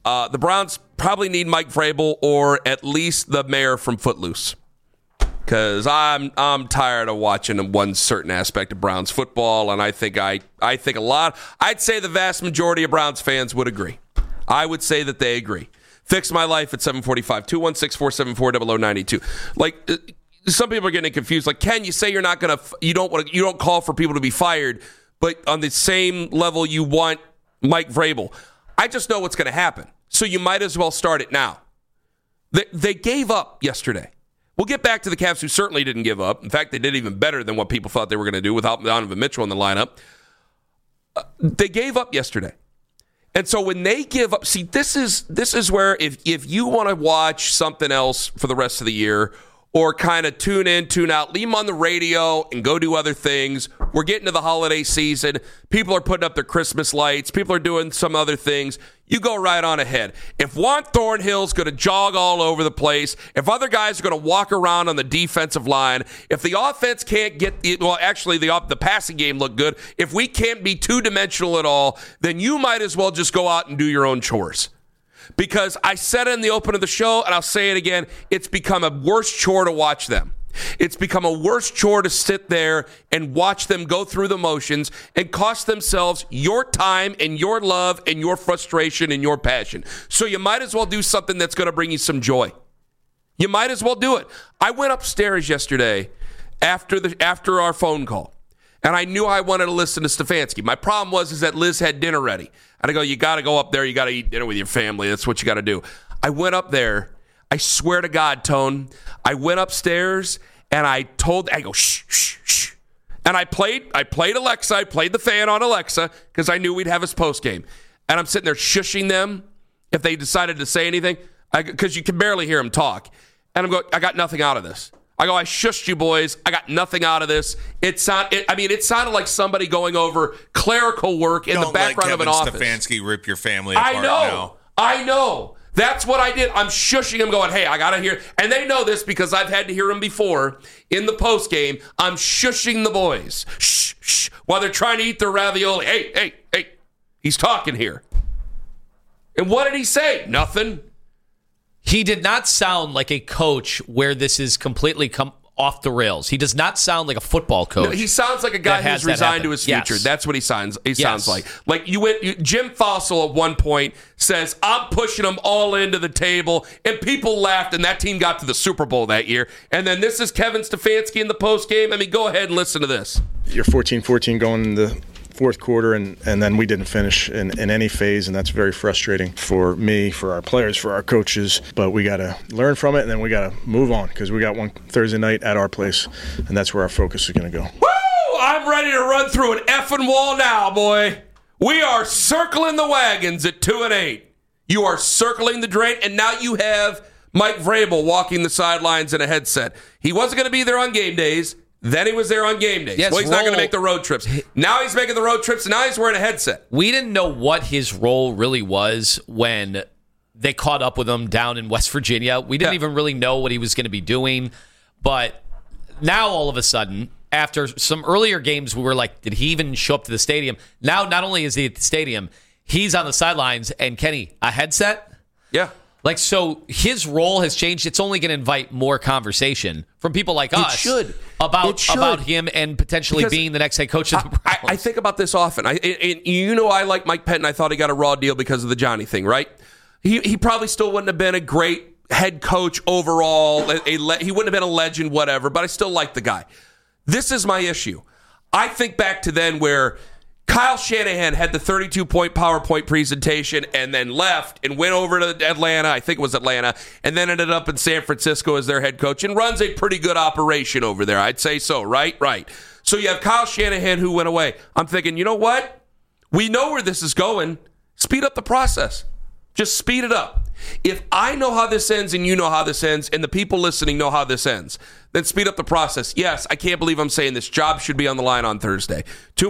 The Browns probably need Mike Vrabel or at least the mayor from Footloose. Because I'm tired of watching one certain aspect of Browns football, and I think I'd say the vast majority of Browns fans would agree. I would say that they agree. Fix My Life at 745, 216-474-0092. Like, some people are getting confused. Like, Ken, you say you're not going to, you don't call for people to be fired, but on the same level you want Mike Vrabel. I just know what's going to happen. So you might as well start it now. They gave up yesterday. We'll get back to the Cavs, who certainly didn't give up. In fact, they did even better than what people thought they were going to do without Donovan Mitchell in the lineup. They gave up yesterday. And so when they give up, see, this is where if you want to watch something else for the rest of the year, or kind of tune in, tune out, leave them on the radio and go do other things. We're getting to the holiday season. People are putting up their Christmas lights. People are doing some other things. You go right on ahead. If Juan Thornhill's going to jog all over the place, if other guys are going to walk around on the defensive line, if the offense can't get, well, actually the passing game looked good. If we can't be two-dimensional at all, then you might as well just go out and do your own chores. Because I said it in the open of the show, and I'll say it again, it's become a worse chore to watch them. It's become a worse chore to sit there and watch them go through the motions and cost themselves your time and your love and your frustration and your passion. So you might as well do something that's going to bring you some joy. You might as well do it. I went upstairs yesterday after our phone call, and I knew I wanted to listen to Stefanski. My problem was that Liz had dinner ready. And I go, you got to go up there. You got to eat dinner with your family. That's what you got to do. I went up there. I swear to God, Tone, I went upstairs and I go, shh, shh, shh. And I played Alexa. I played the fan on Alexa because I knew we'd have his postgame. And I'm sitting there shushing them if they decided to say anything because you can barely hear them talk. And I'm going, I got nothing out of this. I go, I shushed you boys. I got nothing out of this. It sounded like somebody going over clerical work in the background of an office. Don't let Kevin Stefanski rip your family apart now. I know. That's what I did. I'm shushing him going, hey, I got to hear. And they know this because I've had to hear him before in the post game. I'm shushing the boys. Shh, shh, while they're trying to eat their ravioli. Hey. He's talking here. And what did he say? Nothing. He did not sound like a coach where this is completely come off the rails. He does not sound like a football coach. No, he sounds like a guy who's resigned to his future. Yes. That's what he sounds like. Like Jim Fossil at one point says, I'm pushing them all into the table, and people laughed, and that team got to the Super Bowl that year. And then this is Kevin Stefanski in the post game. I mean, go ahead and listen to this. You're 14-14 going in the fourth quarter, and then we didn't finish in any phase, and that's very frustrating for me, for our players, for our coaches. But we got to learn from it, and then we got to move on because we got one Thursday night at our place, and that's where our focus is going to go. Woo! I'm ready to run through an effing wall now, boy. We are circling the wagons at 2-8. You are circling the drain, and now you have Mike Vrabel walking the sidelines in a headset. He wasn't going to be there on game days. Then he was there on game days. Well, he's not going to make the road trips. Now he's making the road trips, and now he's wearing a headset. We didn't know what his role really was when they caught up with him down in West Virginia. We didn't even really know what he was going to be doing. But now, all of a sudden, after some earlier games, we were like, did he even show up to the stadium? Now, not only is he at the stadium, he's on the sidelines, and Kenny, a headset? Yeah. Like, so his role has changed. It's only going to invite more conversation from people like us about him and potentially being the next head coach of the Browns. I think about this often. I like Mike Pettin. I thought he got a raw deal because of the Johnny thing, right? He probably still wouldn't have been a great head coach overall. He wouldn't have been a legend, whatever, but I still like the guy. This is my issue. I think back to then where Kyle Shanahan had the 32-point PowerPoint presentation and then left and went over to Atlanta, I think it was Atlanta, and then ended up in San Francisco as their head coach and runs a pretty good operation over there. I'd say so, right? Right. So you have Kyle Shanahan who went away. I'm thinking, you know what? We know where this is going. Speed up the process. Just speed it up. If I know how this ends and you know how this ends and the people listening know how this ends, then speed up the process. Yes, I can't believe I'm saying this. Job should be on the line on Thursday.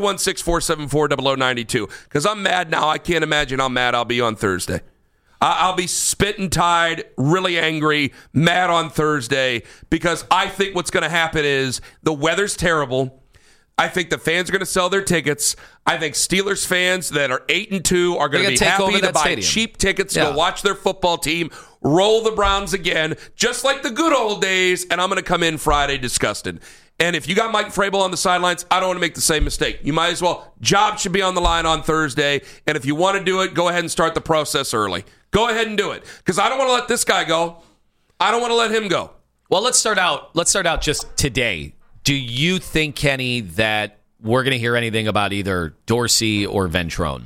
216-474-0092. Because I'm mad now. I can't imagine how mad I'll be on Thursday. I'll be spitting tied, really angry, mad on Thursday because I think what's going to happen is the weather's terrible. I think the fans are going to sell their tickets. I think Steelers fans that are 8-2 are going to be happy to buy cheap tickets to go watch their football team roll the Browns again, just like the good old days, and I'm going to come in Friday disgusted. And if you got Mike Vrabel on the sidelines, I don't want to make the same mistake. You might as well. Job should be on the line on Thursday, and if you want to do it, go ahead and start the process early. Go ahead and do it, because I don't want to let this guy go. I don't want to let him go. Well, let's start out just today. Do you think, Kenny, that we're going to hear anything about either Dorsey or Ventrone?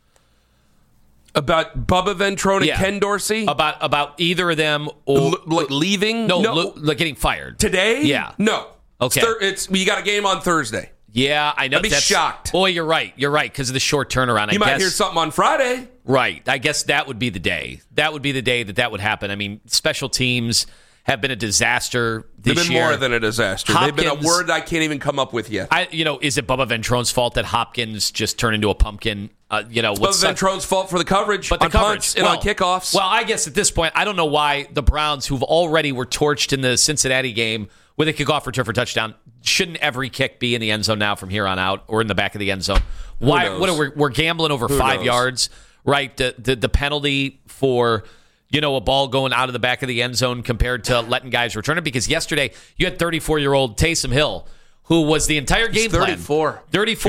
About Bubba Ventrone and Ken Dorsey? About either of them or like leaving? No, like getting fired. Today? Yeah. No. Okay. You got a game on Thursday. Yeah, I know. I'd be shocked. Boy, you're right. You're right, because of the short turnaround. You might hear something on Friday. Right. I guess that would be the day. That would be the day that would happen. I mean, special teams have been a disaster this year. They've been more than a disaster. They've been a word I can't even come up with yet. Is it Bubba Ventrone's fault that Hopkins just turned into a pumpkin? It's Bubba Ventrone's fault for the coverage on punts and on kickoffs. Well, I guess at this point, I don't know why the Browns, who've already were torched in the Cincinnati game with a kickoff return for touchdown, shouldn't every kick be in the end zone now from here on out or in the back of the end zone? Why? We're gambling over 5 yards, right? The penalty for a ball going out of the back of the end zone compared to letting guys return it, because yesterday you had 34-year-old Taysom Hill, who was the entire game plan. 34.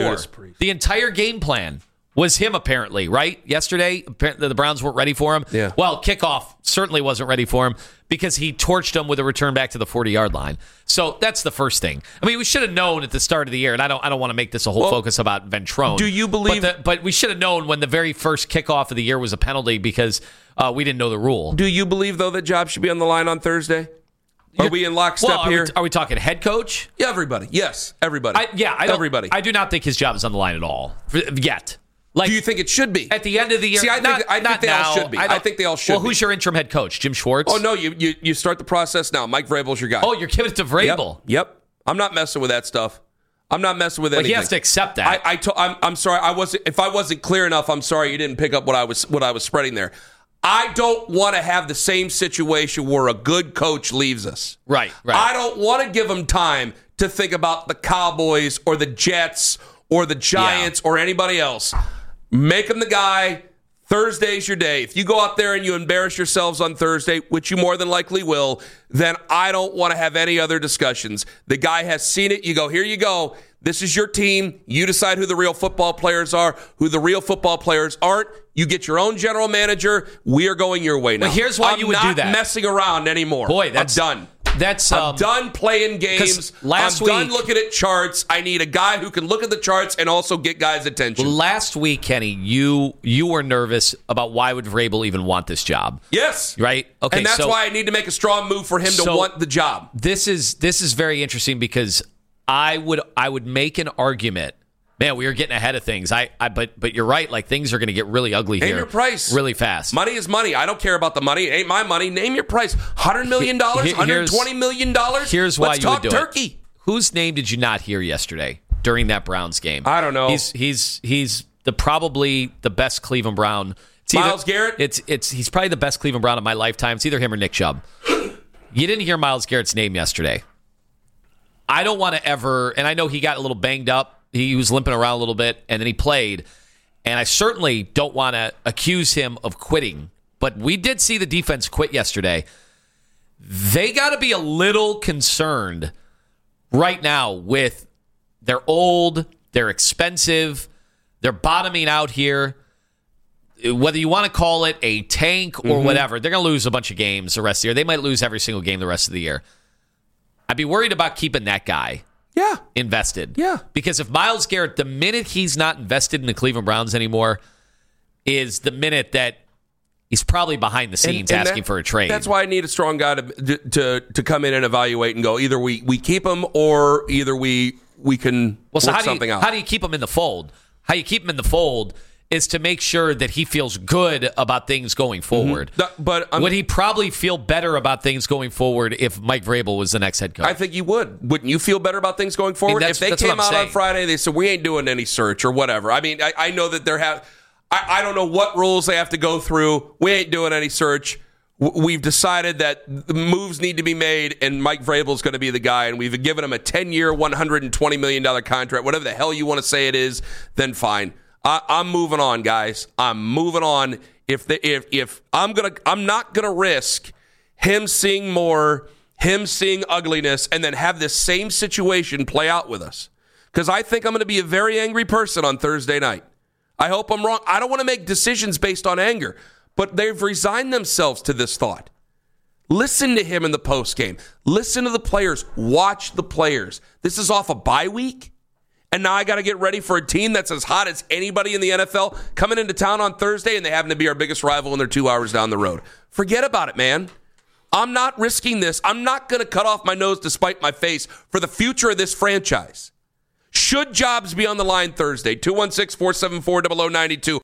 The entire game plan was him, apparently, right? Yesterday, the Browns weren't ready for him. Yeah. Well, kickoff certainly wasn't ready for him because he torched them with a return back to the 40-yard line. So that's the first thing. I mean, we should have known at the start of the year, and I don't want to make this a whole focus about Ventrone. Do you believe? But we should have known when the very first kickoff of the year was a penalty because we didn't know the rule. Do you believe, though, that Job should be on the line on Thursday? Are we in lockstep here? Are we talking head coach? Yeah, everybody. Yes, everybody. Everybody. I do not think his job is on the line at all yet. Do you think it should be? At the end of the year? See, I think they all should be. I think they all should be. Well, who's your interim head coach? Jim Schwartz? Oh, no, you start the process now. Mike Vrabel's your guy. Oh, you're giving it to Vrabel. Yep. I'm not messing with that stuff. I'm not messing with anything. He has to accept that. I'm sorry. If I wasn't clear enough, I'm sorry you didn't pick up what I was spreading there. I don't want to have the same situation where a good coach leaves us. Right. I don't want to give him time to think about the Cowboys or the Jets or the Giants or anybody else. Make him the guy. Thursday's your day. If you go out there and you embarrass yourselves on Thursday, which you more than likely will, then I don't want to have any other discussions. The guy has seen it. You go, here you go. This is your team. You decide who the real football players are, who the real football players aren't. You get your own general manager. We are going your way now. Well, here's why you would do that. I'm not messing around anymore. Boy, I'm done. I'm done playing games. I'm done looking at charts. I need a guy who can look at the charts and also get guys' attention. Well, last week, Kenny, you were nervous about why would Vrabel even want this job. Yes. Right? Okay. And that's why I need to make a strong move for him to want the job. This is very interesting because I would make an argument. Man, we are getting ahead of things. But you're right. Like, things are going to get really ugly here. Name your price. Really fast. Money is money. I don't care about the money. It ain't my money. Name your price. $100 million? $120 million? Here's why Let's you would talk do turkey. It. Whose name did you not hear yesterday during that Browns game? I don't know. He's probably the best Cleveland Brown. Myles Garrett? He's probably the best Cleveland Brown of my lifetime. It's either him or Nick Chubb. You didn't hear Myles Garrett's name yesterday. I don't want to ever, and I know he got a little banged up. He was limping around a little bit, and then he played. And I certainly don't want to accuse him of quitting. But we did see the defense quit yesterday. They got to be a little concerned right now with they're old, they're expensive, they're bottoming out here. Whether you want to call it a tank or whatever, they're going to lose a bunch of games the rest of the year. They might lose every single game the rest of the year. I'd be worried about keeping that guy. Yeah. Invested. Yeah. Because if Myles Garrett, the minute he's not invested in the Cleveland Browns anymore, is the minute that he's probably behind the scenes asking for a trade. That's why I need a strong guy to come in and evaluate and go, either we keep him or either we can work something out. How do you keep him in the fold? How you keep him in the fold is to make sure that he feels good about things going forward. But would he probably feel better about things going forward if Mike Vrabel was the next head coach? I think you would. Wouldn't you feel better about things going forward? If they came out on Friday, they said, we ain't doing any search or whatever. I mean, I know that I don't know what rules they have to go through. We ain't doing any search. we've decided that the moves need to be made, and Mike Vrabel is going to be the guy, and we've given him a 10-year, $120 million contract, whatever the hell you want to say it is, then fine. I'm moving on, guys. I'm moving on. If I'm not gonna risk him seeing ugliness, and then have this same situation play out with us, because I think I'm going to be a very angry person on Thursday night. I hope I'm wrong. I don't want to make decisions based on anger. But they've resigned themselves to this thought. Listen to him in the postgame. Listen to the players. Watch the players. This is off a bye week, and now I got to get ready for a team that's as hot as anybody in the NFL coming into town on Thursday, and they happen to be our biggest rival, and they're 2 hours down the road. Forget about it, man. I'm not risking this. I'm not going to cut off my nose to spite my face for the future of this franchise. Should jobs be on the line Thursday? 216-474-0092.